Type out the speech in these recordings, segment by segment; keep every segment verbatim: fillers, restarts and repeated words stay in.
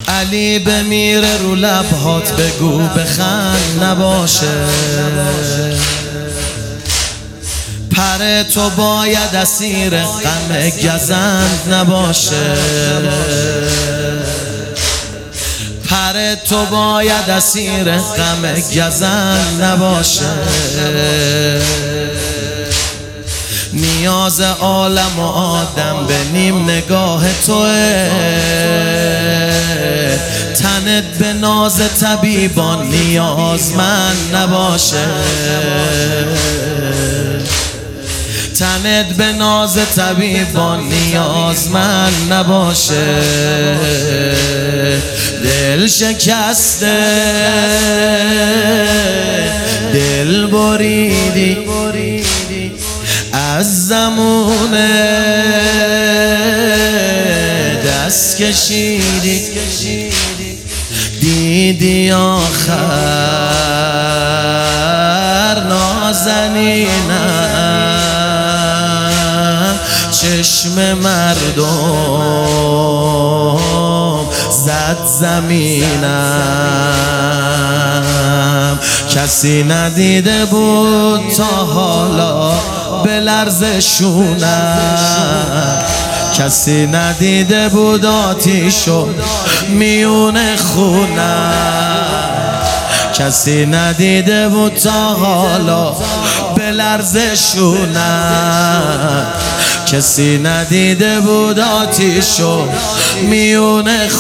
علی بمیره رو لبهات بگو بخند نباشه. پر تو باید اسیر غم گزند نباشه. پر تو باید اسیر غم گزند نباشه. نیاز عالم و آدم به نیم نگاه توه. تنت به ناز طبیبان نیازمند نباشه. تنت به ناز طبیبان نیازمند نباشه. دل شکسته دل بریدی از زمونه دست کشیدی دیدی آخر نازنینم چشم مردم زد زمینم. کسی ندیده بود تا حالا به لرزشونم. کسی ندیده بود آتیشو میون خونم. کسی ندیده بود تا حالا به لرزشونم. کسی ندیده بود آتیشو میون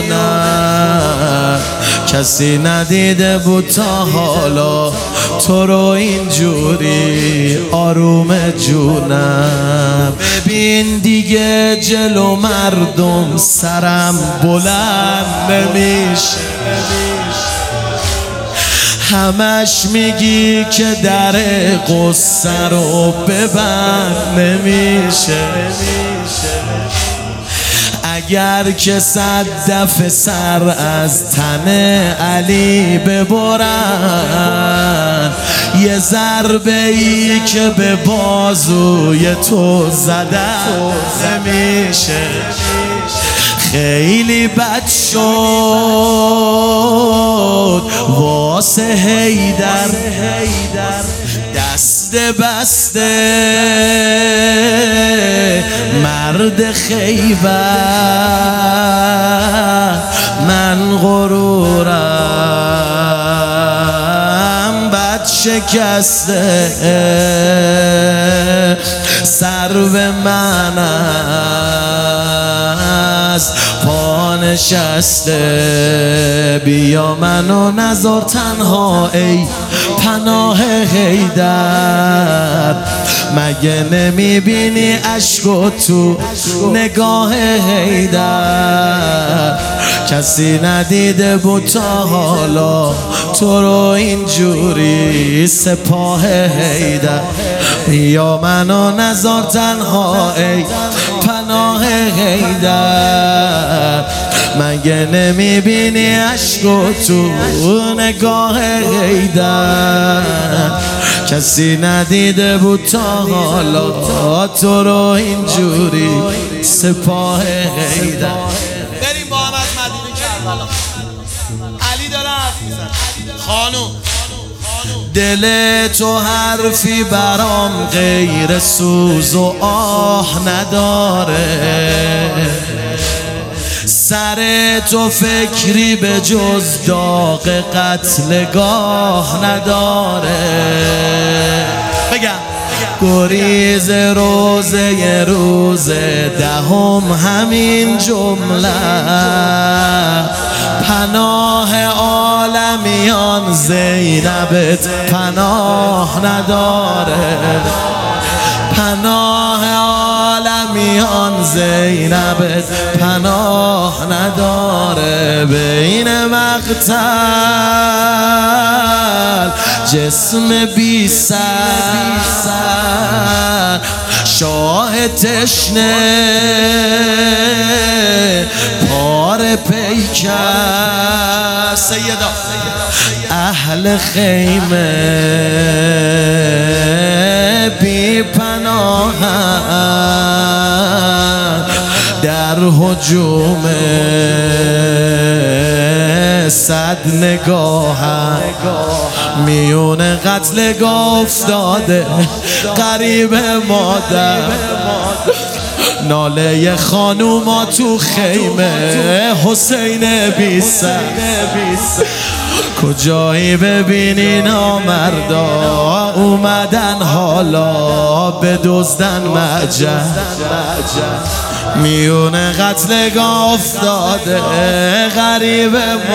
خونم. کسی ندیده بود تا حالا تو رو اینجوری آروم جونم. ببین دیگه جلو مردم سرم بلند نمیشه. همش میگی که در قصه رو ببند نمیشه. اگر که صد دفعه سر از تن علی ببرن یه ضربه ای که به بازوی تو زدن نمیشه. خیلی بد شد واسه حیدر دست بسته مرد خیبر. من غرورم بد شکسته سر به من از پا نشسته. بیا منو نذار تنها ای پناه حیدر. مگه نمیبینی عشقو تو نگاه حیدر. کسی ندیده بود تا حالا تو رو اینجوری سپاه حیدر. بیا منو نذار تنها ای پناه حیدر. مگه نمیبینی عشقو تو نگاه حیدر. کسی ندیده بود تا حالا تو رو اینجوری سپاه حیدر. بریم با هم از مدینه کربلا. علی داره حرف میزنه. خانوم دل تو حرفی برام غیر سوز و آه نداره. سر تو فکری به جز داغ قتلگاه نداره. بگم گریز روزه ی روز دهم همین جمله. پناه عالمیان زینبت پناه نداره. پناه عالمیان زینبت پناه نداره. بین مقتل جسم بی سر شاه تشنه پار پیکر. سیدا اهل خیمه بی پناه در هجوم صد نگاهم میون قتل گاه افتاده قریب مادر ناله خانوما تو خیمه حسین بی سر کجایی ببینی نامردا اومدن حالا بدزدن معجر میون قتلگاه افتاده غریب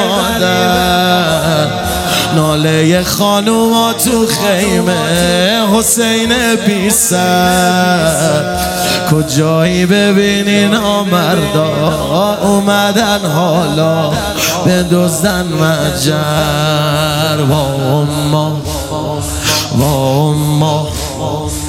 مادر ناله خانوما تو خیمه حسین بی سر کجایی ببینی نامردا اومدن حالا بدزدن معجر و اما و اما